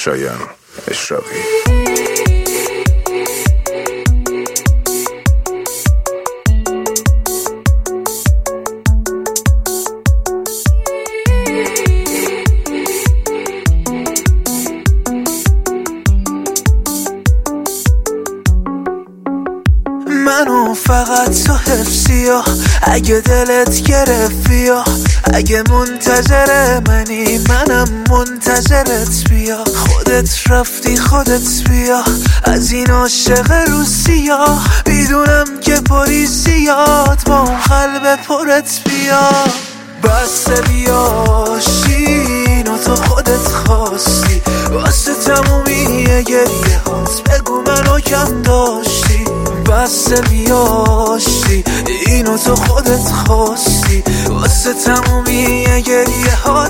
شایان اشراقی. منو فقط تو حفظی ها، اگه دلت گرفت بیا، اگه منتظر منی منم منتظرت بیا، خودت رفتی خودت بیا، از این عاشق روسیا میدونم که پری زیاد با اون قلب پرت بیا. بس بیا شین و تو خودت خواستی، واسه تمومی گریه هات بگو منو کم داشتی. بس بیاشتی اینو تو خودت خواستی، واسه تمومی گریه ها